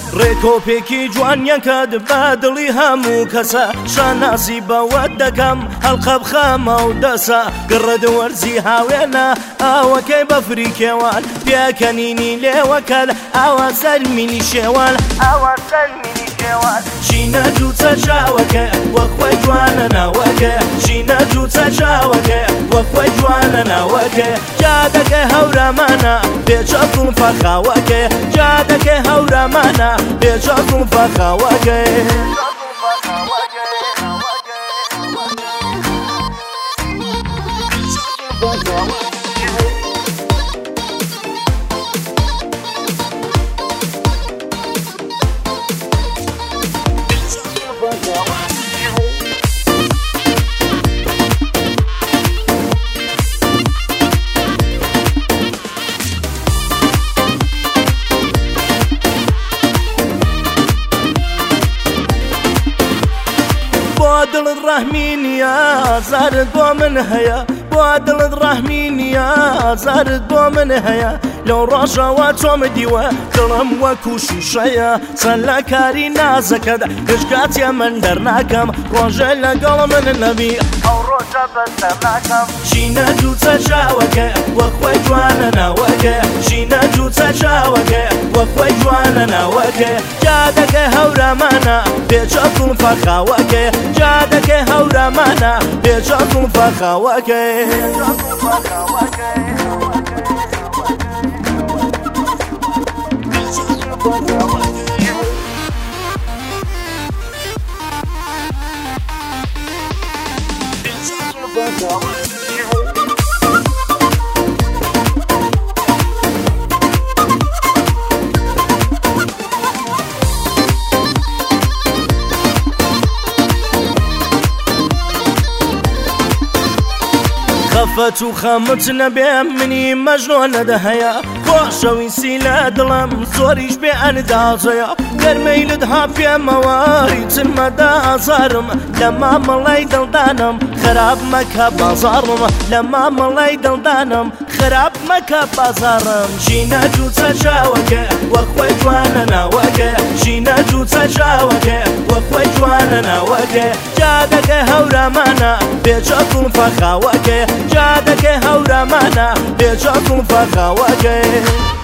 ڕێکۆپێکی جوانیەکەت بە دڵی هەموو کەسە شاناسی بەوەت دەکەم هەڵقە بخەمە و دەسە گڕەد وەرزی هاوێنە ئاوەکەی بەفری کێوان پێکەنینی لێوەکەل ئاوا سەر مینی شێوان ئاوا سەر مینی شێوان ژینە جووچە چاوەکە وەخوای جوانە ناوەکە ژینە جووچە چاوەکە وەخوای جوانە ناوەکە جادەکە هەورامانە بێجەڵ فەرخاوەکە جادەکە هەورامانە بێجەڵ فەرخاوەکە دڵت ڕەحمی نیە زارت بۆ من هەیە بۆ دڵت ڕەحمی نیە زارت بۆ من هەیە لەو ڕۆژەوە چۆم دیوە دڵم وەکو شیشەیە چەند لە کاری نازەکەت گشتکاتیە من دەرناکەم ڕۆژە لەگەڵ من نەبی ئەو ڕۆژە بەسەر ناکەم ژینە جووچە چاوەکە وەخوای جوانە ناوەکە ژینە جووچە چاوەکە وەخوای جوانە ناوەکە جادەکە هەورامانە بێجەڵ فەرخاوەکە جادەکە هەورامانە بێجەڵ فەرخاوەکە خەفەت و خەمت نەبێ منی مەژنۆ نەدەهەیە خۆشەویستی لە دڵم زۆریش بێ ئەندازەیە گەرمەیلت ها پێمەوەری چنمەدا ئازارم لە مامەڵەی دڵدانم خراپ مەکە بازاڕم لە مامەڵەی دڵدانم خراپ مەکە بازاڕم ژینە جووچە چاوەکە وەخوای جوانە ناوەکە ژینە جووچە چاوەکە وەخوای جوانە ناوەکە جادەکە هەورامانە بێجەڵ فەرخاوەکە جادەکە هەورامانە بێجەڵ فەرخاوەکە